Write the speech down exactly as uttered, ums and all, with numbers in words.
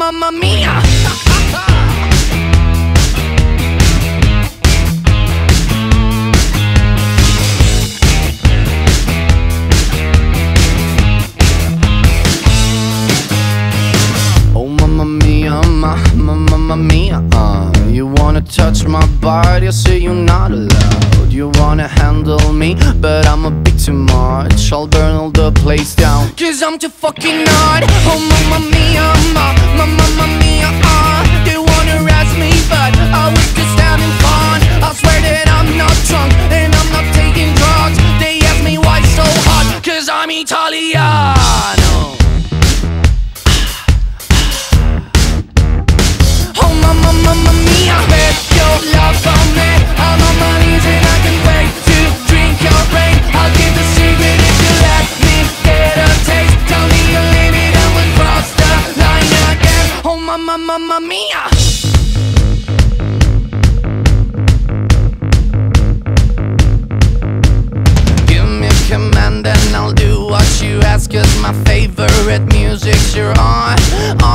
mamma mia. Oh mamma mia, ma, ma, mamma mia, uh. You wanna touch my body, I say you're not allowed. You wanna handle me, but I'm a bit too much. I'll burn all the place down, cause I'm too fucking hot. Oh mamma mia, ma, ma, mamma mia, uh. They wanna arrest me, but I was just having fun. I swear that I'm not drunk, and I'm not taking drugs. They ask me why so hot, cause I'm Italiano. Oh mamma, mamma mia, bet your love on me. I'm on my knees and I can wait to drink your brain. I'll give the secret if you let me get a taste. Tell me your limit and we'll cross the line again. Oh mamma, mamma mia. Give me a command and I'll do what you ask, cause my favorite music's you're on, on.